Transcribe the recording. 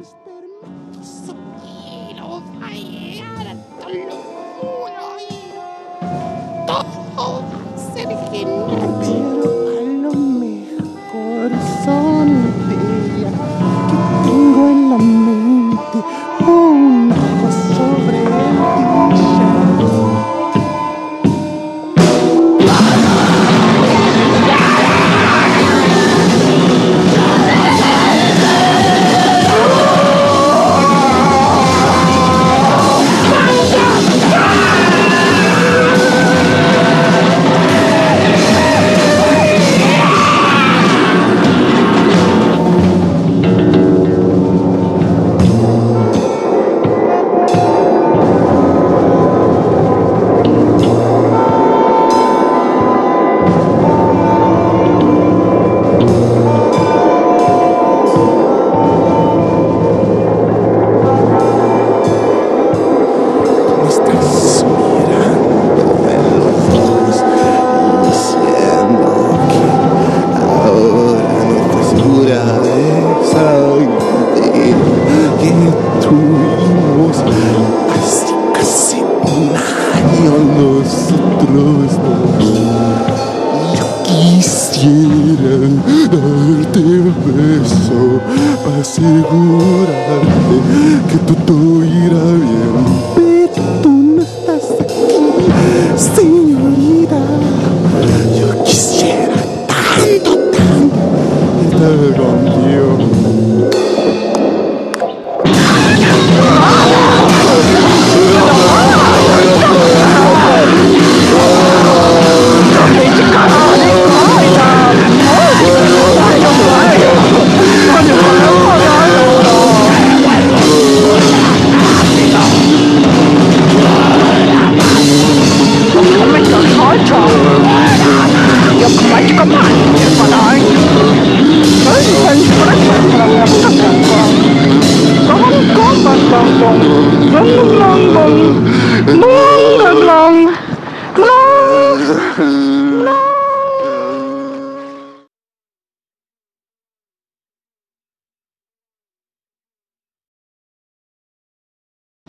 Så quiero fallar hasta locura y todo va a ser genial. Pero a lo mejor son ideas que tengo en la mente o un ojo sobre el t-shirt. Hace casi un año nosotros dos. Yo quisiera darte un beso para asegurarte que todo irá bien, pero tú no estás aquí, señorita. Yo quisiera tanto estar contigo. No.